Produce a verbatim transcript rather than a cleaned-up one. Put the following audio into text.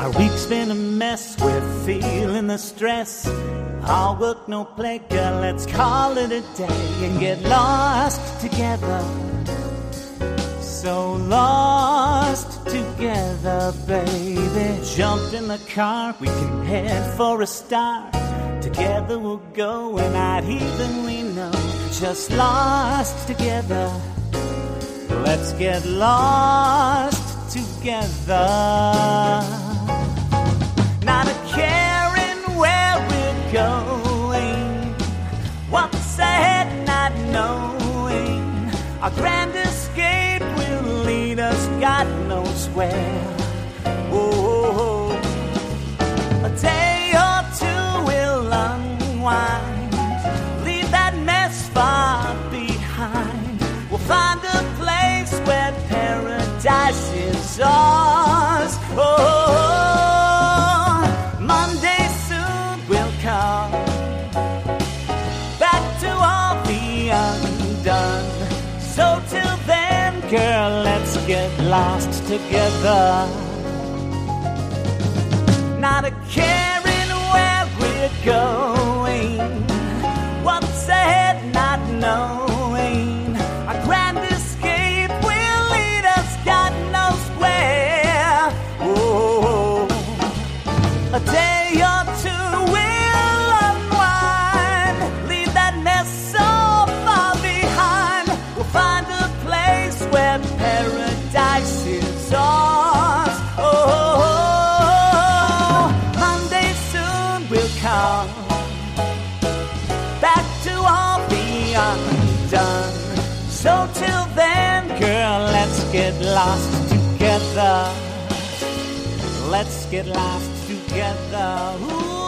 Our week's been a mess, we're feeling the stress. Hard work, no play, girl, let's call it a day and get lost together. So lost together, baby. Jump in the car, we can head for a star. Together we'll go and not even we know. Just lost together. Let's get lost together. Not a care in where we're going. What's ahead, not knowing. Our grand escape will lead us God knows where. Oh, a day or two will unwind. Leave that mess far behind. We'll find a place where paradise is ours. Oh, Monday soon will come. Back to all the undone. So till then, girl, let's get lost together. Not a care in where we're going. What's ahead, not knowing. Our grand escape will lead us God knows where. Oh, a day or two will unwind. Leave that mess so far behind. We'll find a place where paradise is ours. Oh, Monday soon will come. Back to all the undone. So till then, girl, let's get lost together. Let's get lost together. Ooh.